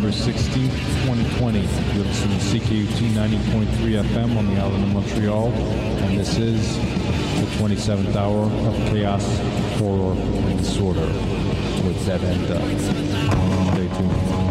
September 16th, 2020. You're listening to CKUT 90.3 FM on the island of Montreal, and this is the 27th hour of chaos, horror, and disorder with Dead and Stay tuned.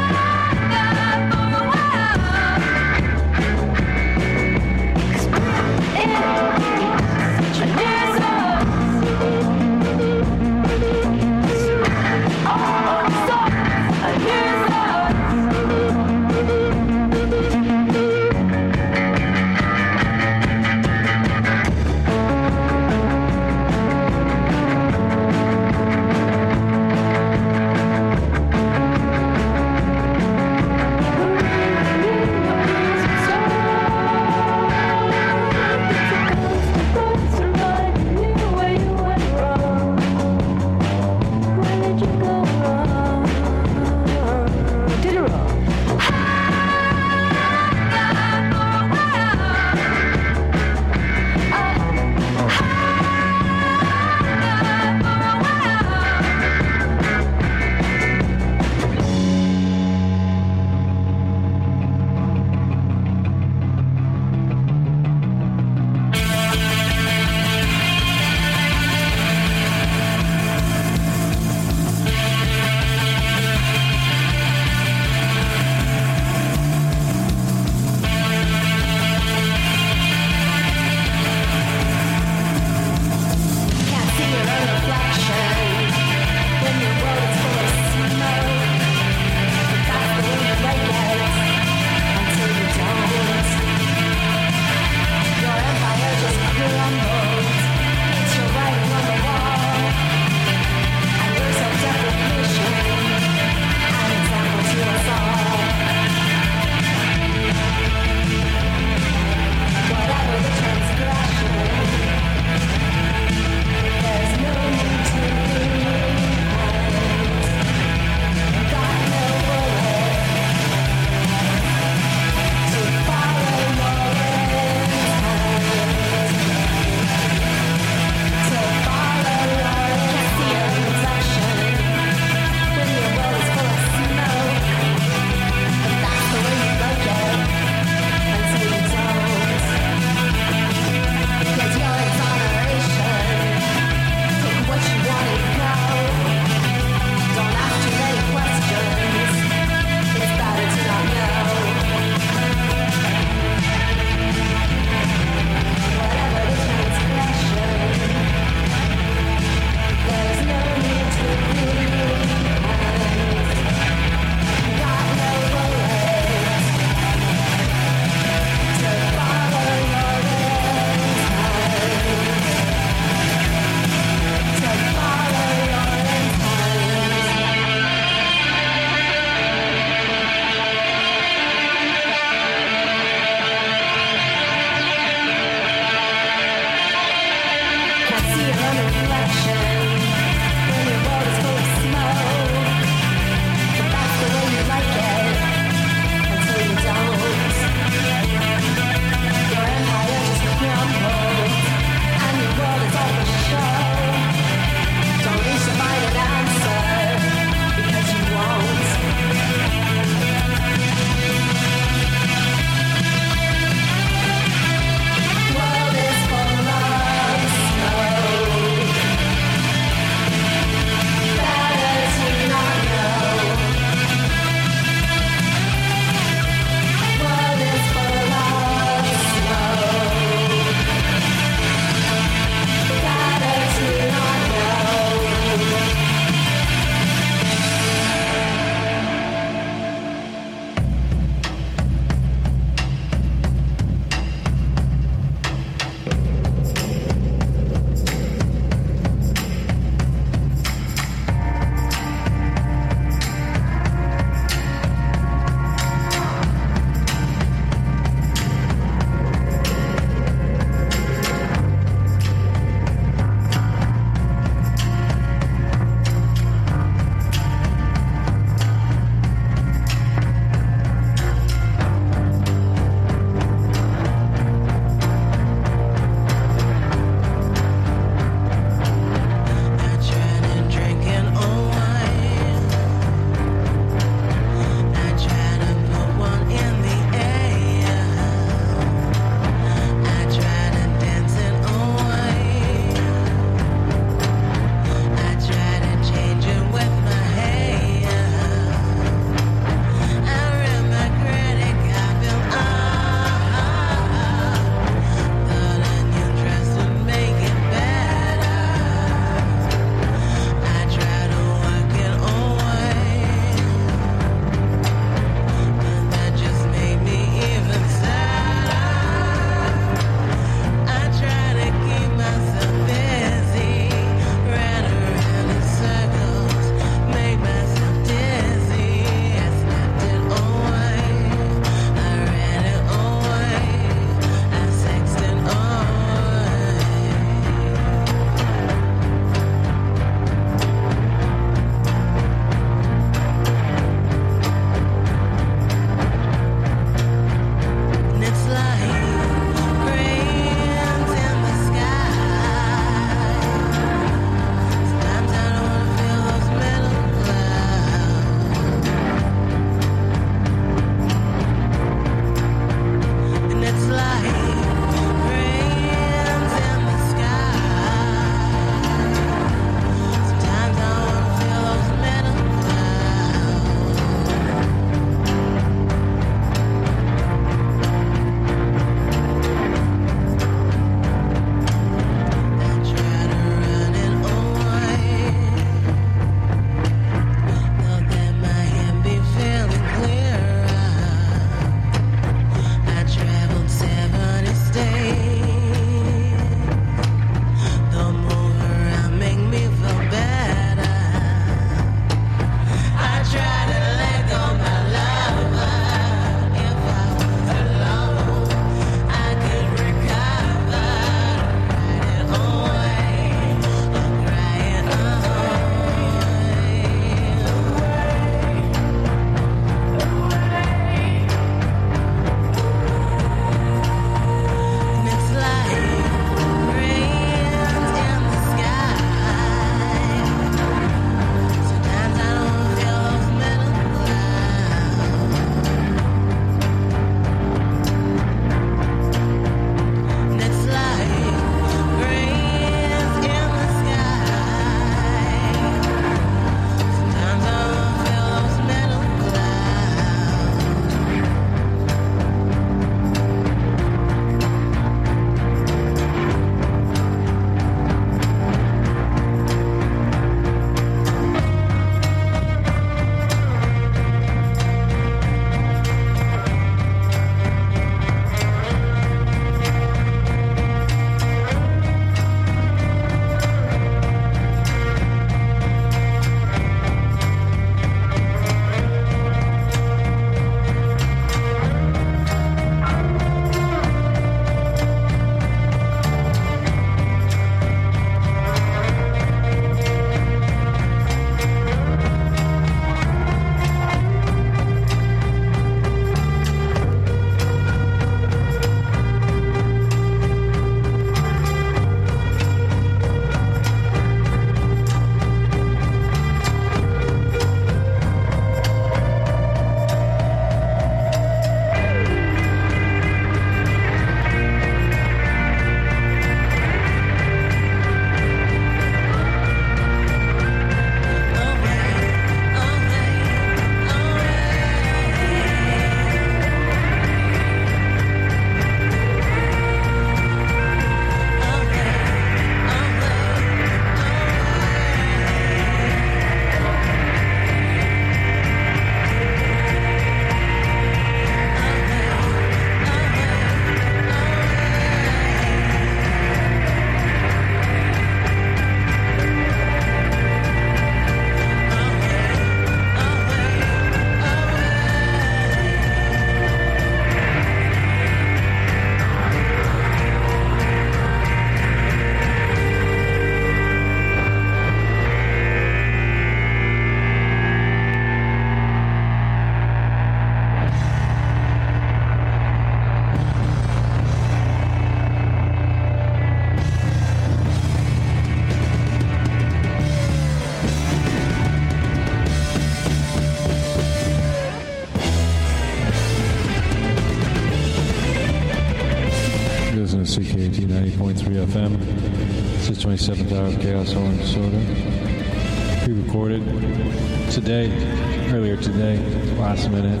CKUT 90.3 FM. This is 27th Hour of Chaos, Soul and Disorder. Pre-recorded earlier today, last minute.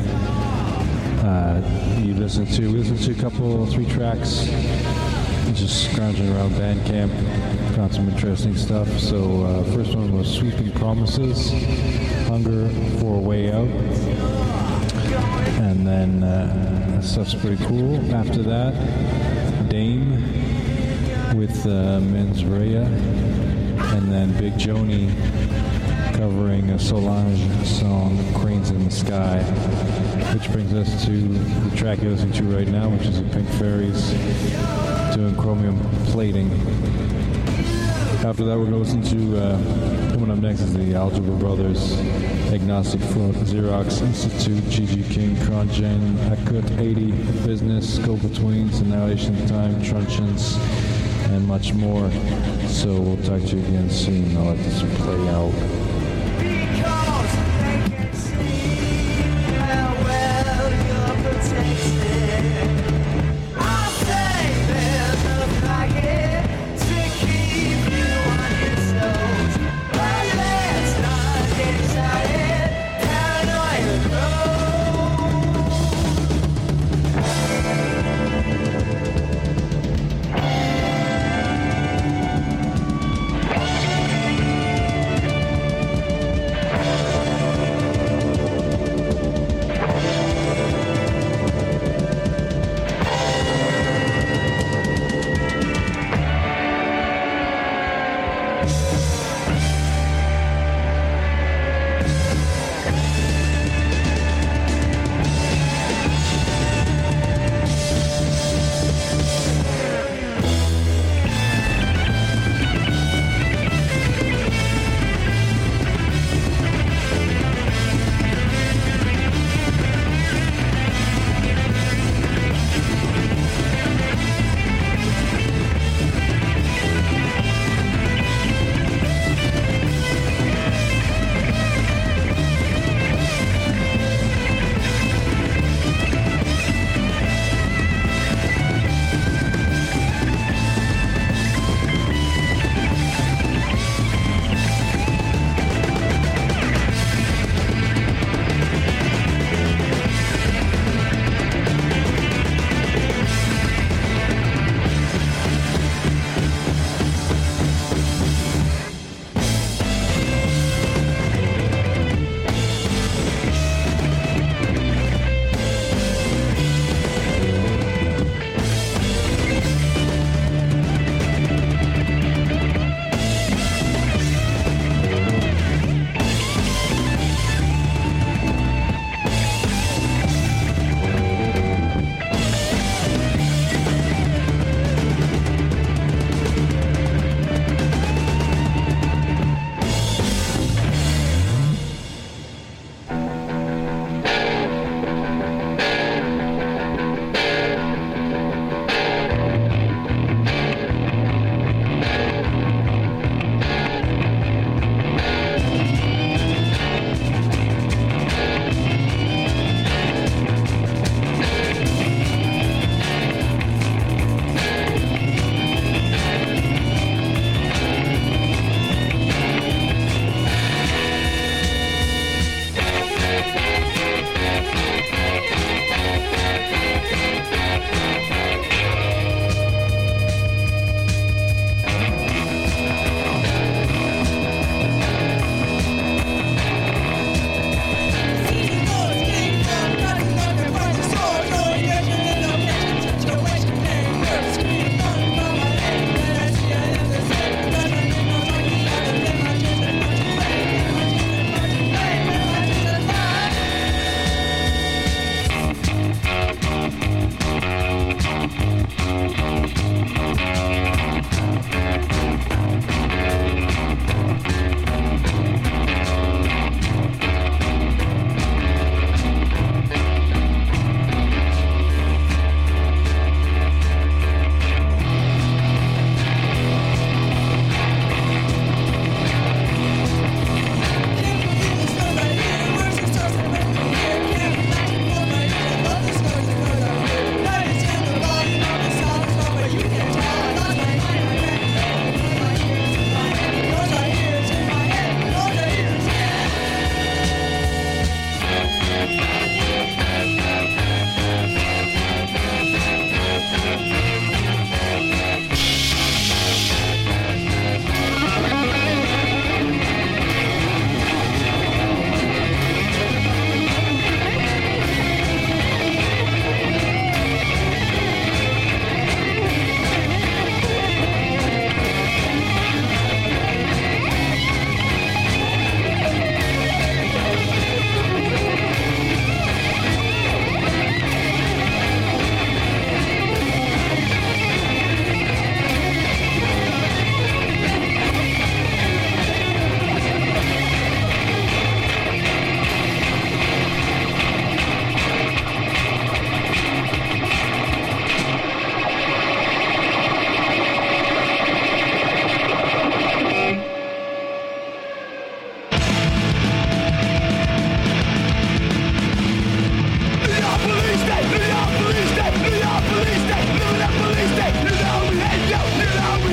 We listened to a couple, 3 tracks, just scrounging around Bandcamp, found some interesting stuff. So first one was Sweeping Promises, Hunger for a Way Out. And then that stuff's pretty cool. After that, Dame with Mens Rea, and then Big Joni covering a Solange song, Cranes in the Sky, which brings us to the track you're listening to right now, which is the Pink Fairies doing Chromium Plating. After that, we're going to listen to, coming up next is the Algebra Brothers, Agnostic Front, Xerox Institute, Gigi King, Kronjen, Akut 80, Business, Go-Betweens, Annihilation Time, Truncheons, and much more. So we'll talk to you again soon. I'll let this one play out. Because they can see how well you're protected. I'll say there's a packet to keep you on your toes. But let's not get excited, paranoia grows.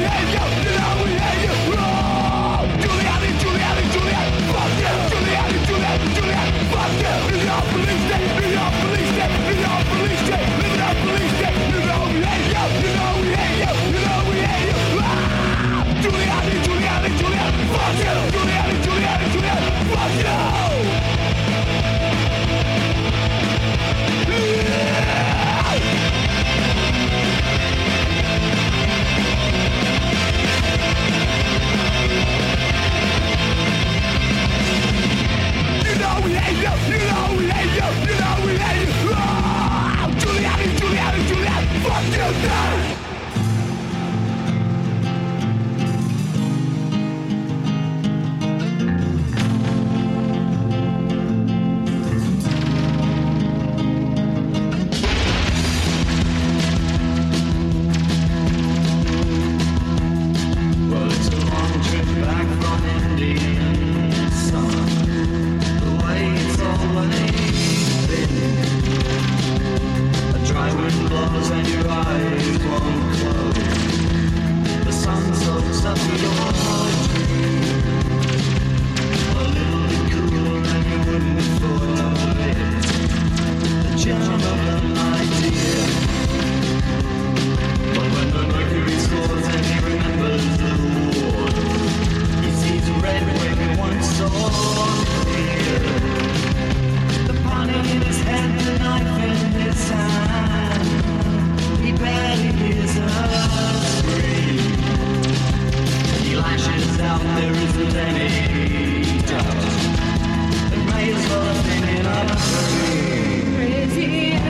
Crazy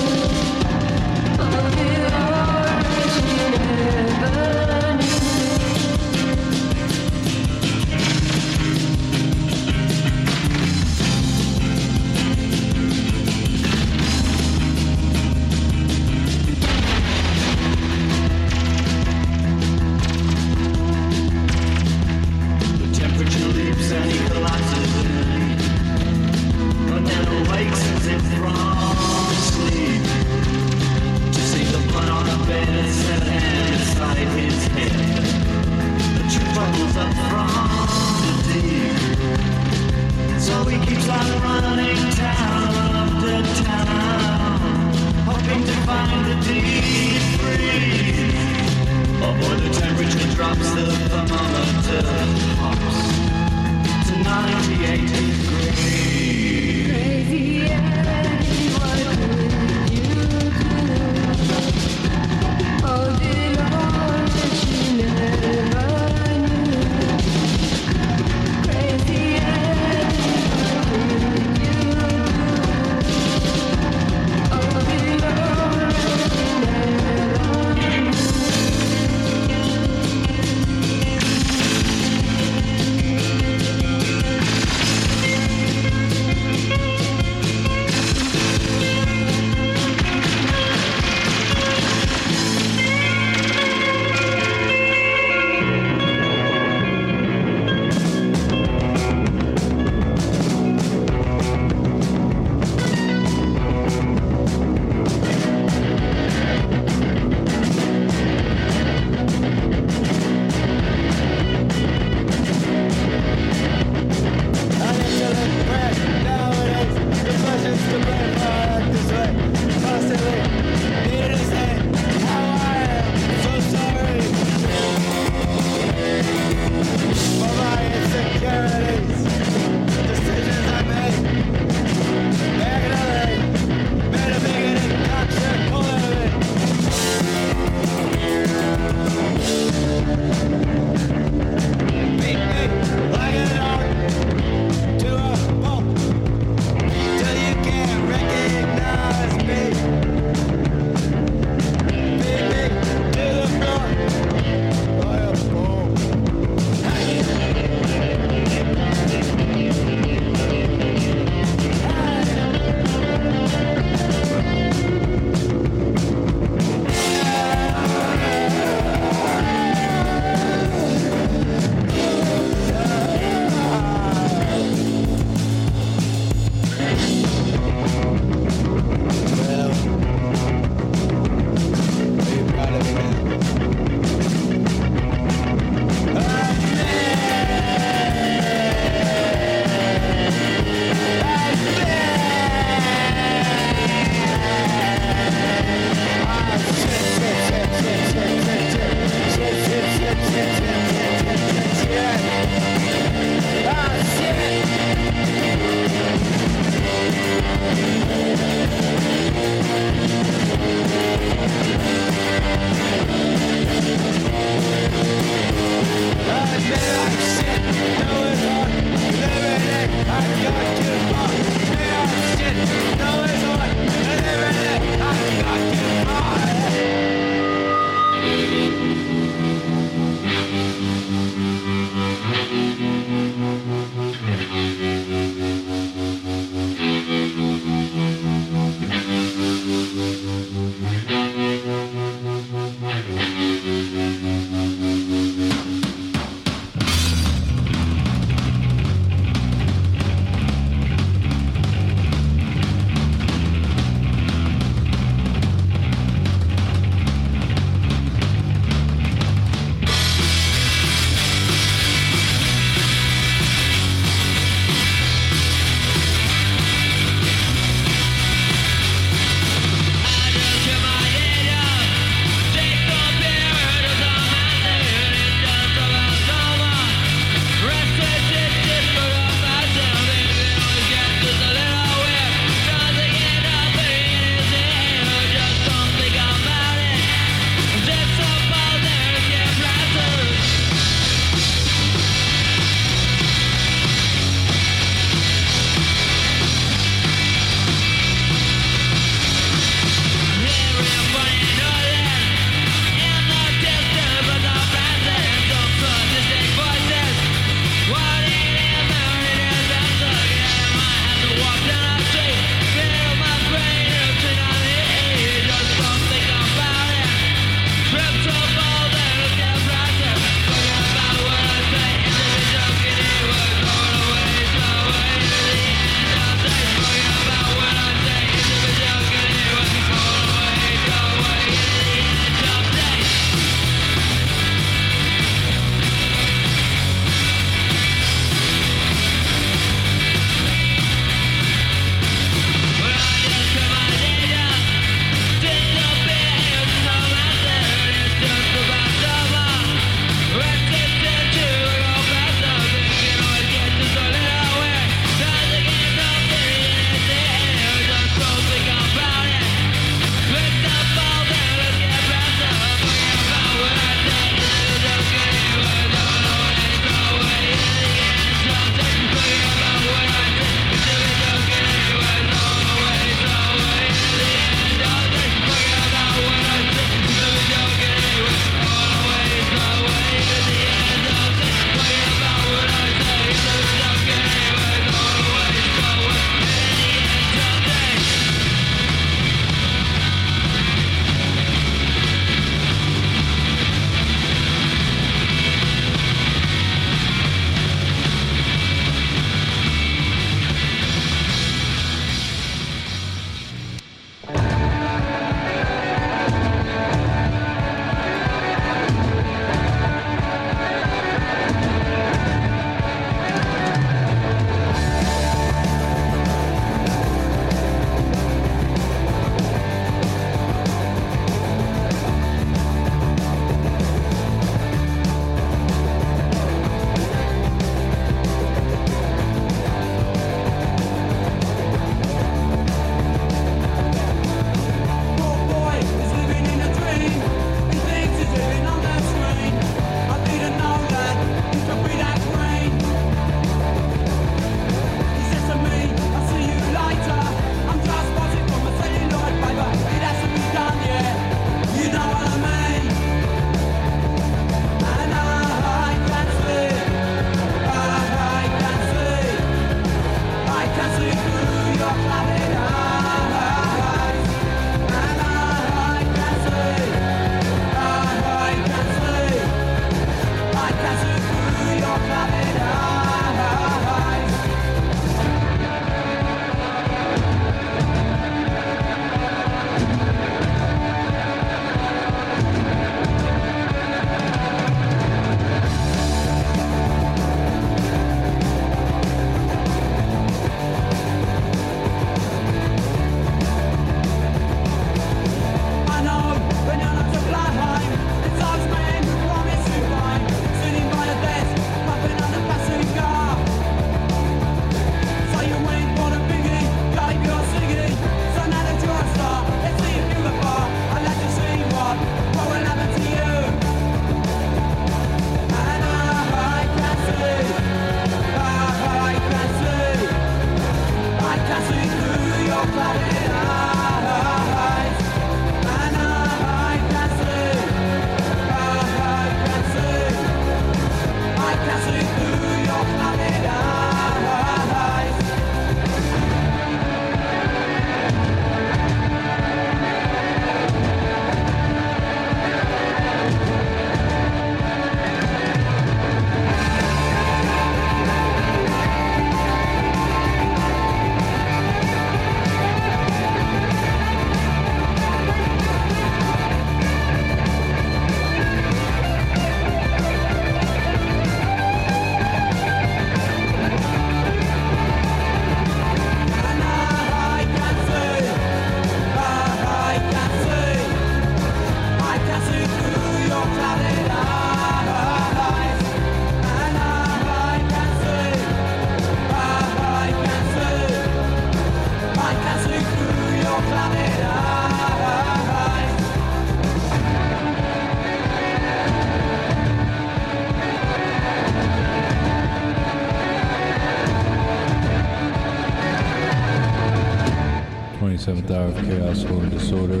Seventh Hour of Chaos, Order, and Disorder,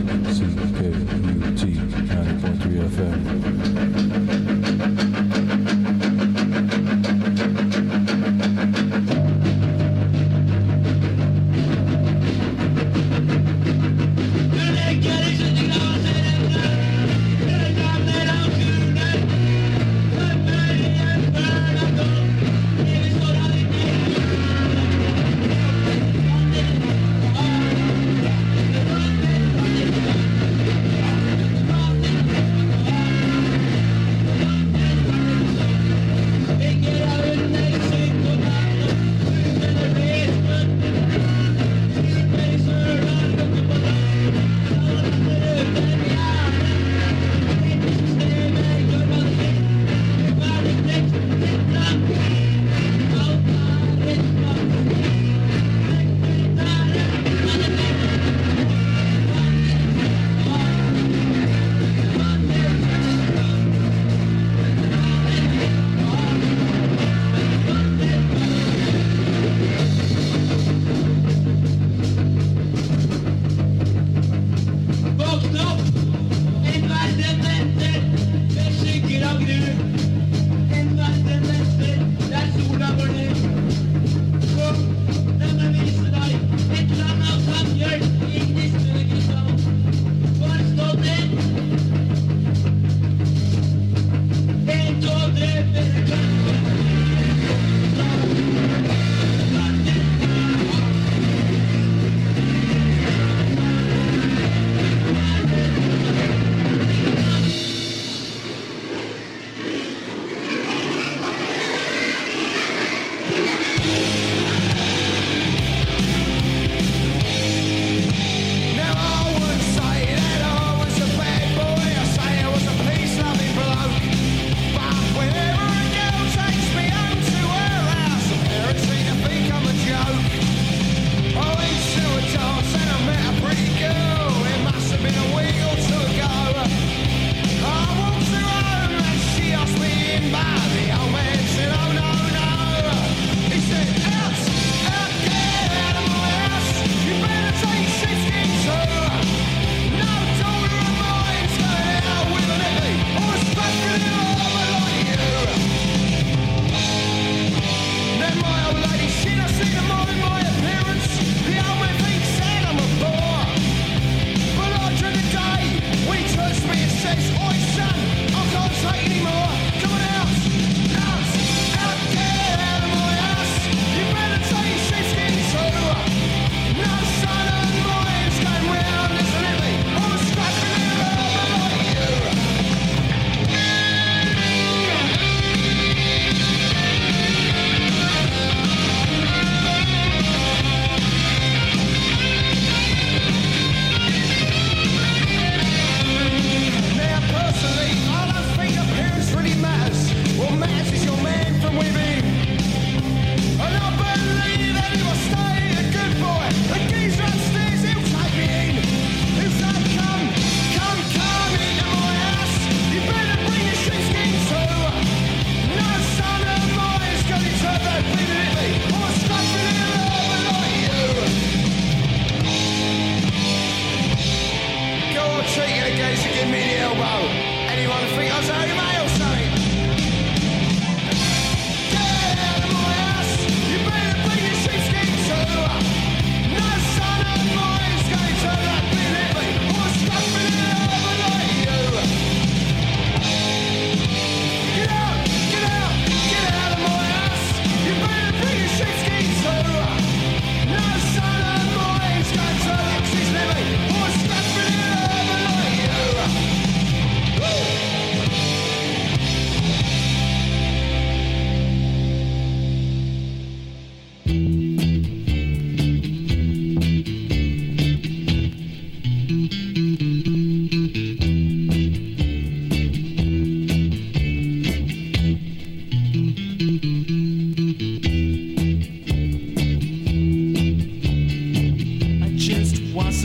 CKUT 90.3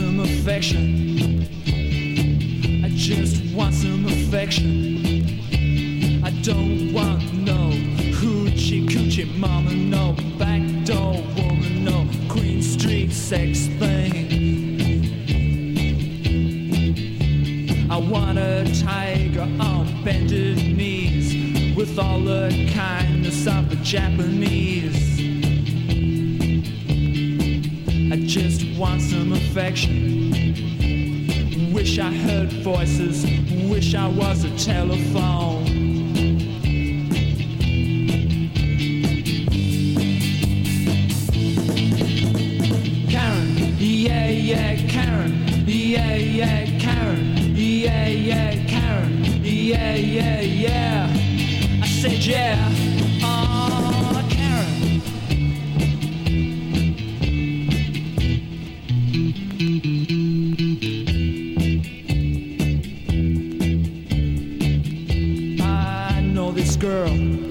some affection. I just want some affection. I don't want no hoochie coochie mama, no backdoor woman, no Queen Street sex thing. I want a tiger on bended knees with all the kindness of the Japanese. I just want some affection. Wish I heard voices, wish I was a telephone. Karen, yeah, yeah, Karen, yeah, yeah, Karen, yeah, yeah, Karen, yeah, yeah, yeah. I said yeah, oh, Karen. I know this girl,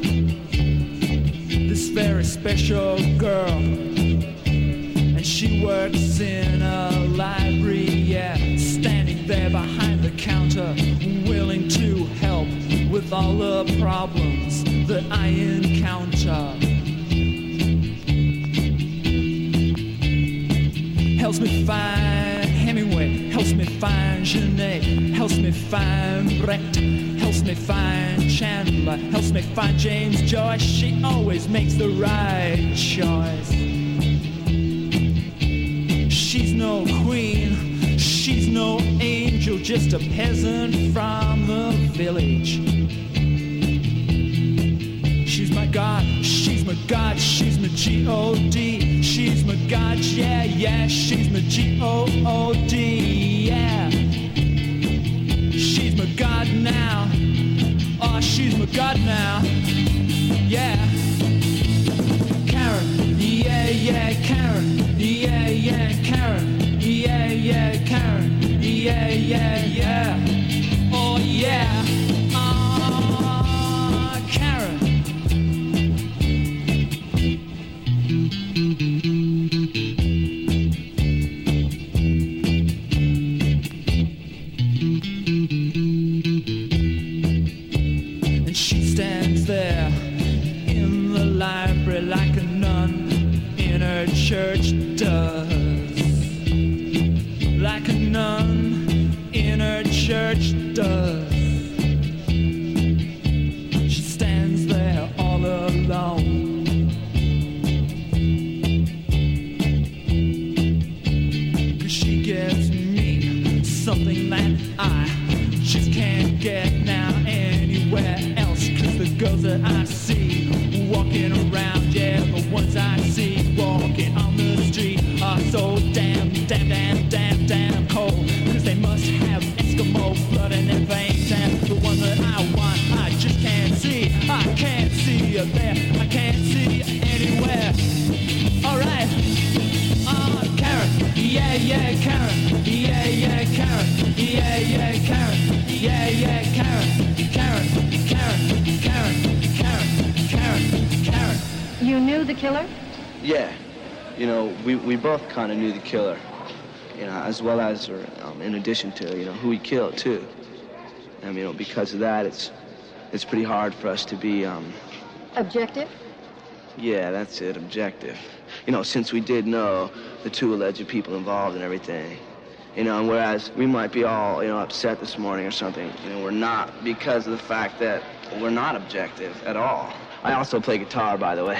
this very special girl, and she works in a library, yeah, standing there behind the counter, willing to help with all the problems that I encounter. Helps me find Hemingway, helps me find Genet, helps me find Brecht, helps me find Chandler, helps me find James Joyce. She always makes the right choice. She's no queen, she's no angel, just a peasant from the village. She's my God, she's my God, she's my G-O-D. She's my God, yeah, yeah, she's my G-O-O-D, yeah. She's my God now, oh, she's my God now, yeah. Karen, yeah, yeah, Karen, yeah, yeah, Karen, yeah, yeah, Karen, yeah, yeah, yeah, oh, yeah, Karen. And she stands there in the library like a nun in her church does. Like a nun in her church does. She stands there all alone. She gives me something that I just can't get now anywhere else. Cause the girls that I see walking around, yeah, the ones I see walking on the street are so damn, damn, damn, damn, damn cold. Cause they must have Eskimo blood in their veins. And the one that I want, I just can't see. I can't see you there, I can't see you anywhere. Alright. Karen, yeah, yeah, Karen, yeah, yeah, Karen, yeah, yeah, Karen, yeah, yeah, Karen, Karen, Karen, Karen, Karen, Karen, Karen. You knew the killer? Yeah, you know, we both kind of knew the killer, you know, as well as, or in addition to, you know, who he killed too. And you know, because of that, it's pretty hard for us to be Objective? Yeah, that's it, objective. You know, since we did know the two alleged people involved and everything. You know, and whereas we might be all, you know, upset this morning or something, you know, we're not because of the fact that we're not objective at all. I also play guitar, by the way.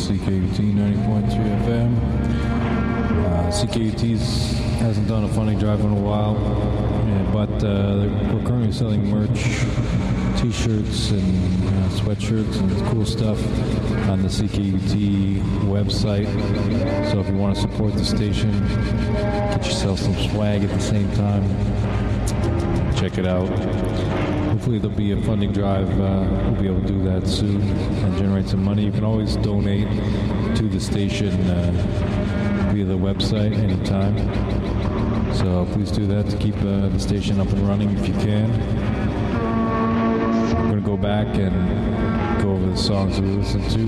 CKUT 90.3 FM. CKUT hasn't done a funny drive in a while, but we're currently selling merch, t-shirts and sweatshirts and cool stuff on the CKUT website. So if you want to support the station, get yourself some swag at the same time, check it out. Hopefully there'll be a funding drive. We'll be able to do that soon and generate some money. You can always donate to the station via the website anytime. So please do that to keep the station up and running if you can. We're going to go back and go over the songs that we listened to.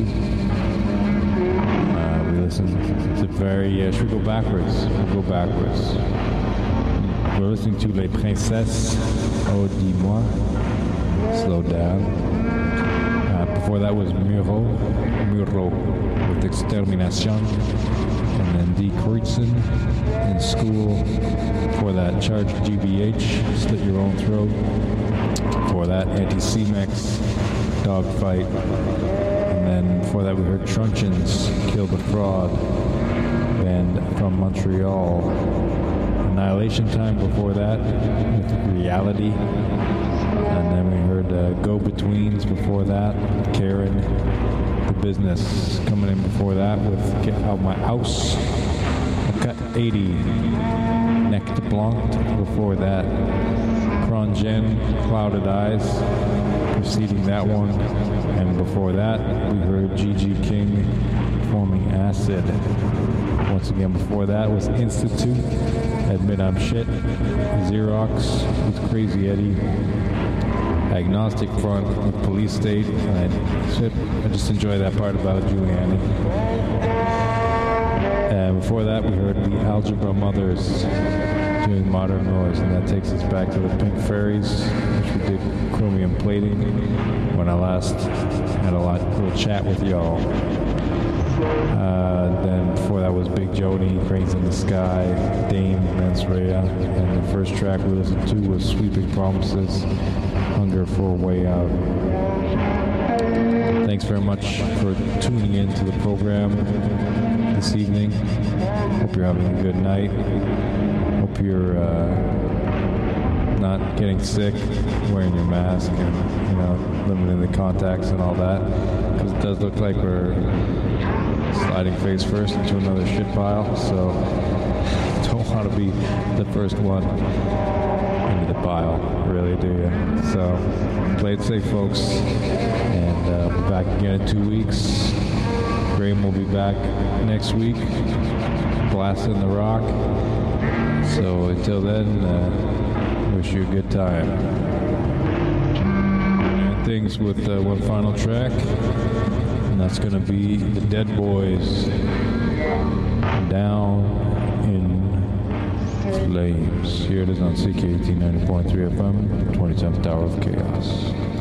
We listened to should we go backwards? We'll go backwards. We're listening to Les Princesses, Oh Dis-moi, Slow Down. Before that was Muro with Extermination. And then D. Kreutzen in School. Before that, Charge GBH, Slit Your Own Throat. Before that, Anti-C-Mex, Dogfight. And then before that, we heard Truncheons, Kill the Fraud, band from Montreal. Annihilation Time before that, with Reality. And then we heard Go-Betweens before that, Karen, The Business coming in before that with Get Out My House. Cut 80, Neck de Blanc before that, Krongen, Clouded Eyes, preceding that one. And before that, we heard Gigi King performing Acid. Once again, before that was Institute, Admit I'm Shit, Xerox with Crazy Eddie, Agnostic Front with Police State, and I just enjoy that part about Giuliani. And before that, we heard the Algebra Mothers doing Modern Noise, and that takes us back to the Pink Fairies, which we did Chromium Plating when I last had a little chat with y'all. Then before that was Big Joni, Cranes in the Sky, Dane, Mens Rea, and the first track we listened to was Sweeping Promises, Hunger for a Way Out. Thanks very much for tuning in to the program this evening. Hope you're having a good night. Hope you're not getting sick, wearing your mask, and limiting the contacts and all that, because it does look like we're sliding face first into another shit pile, so don't want to be the first one into the pile, really, do you? So play it safe, folks, and we'll be back again in 2 weeks. Graham will be back next week, blasting the rock. So until then, wish you a good time. And things with one final track. And that's going to be the Dead Boys, Down in Flames. Here it is on CKUT 90.3 FM, 27th Hour of Chaos.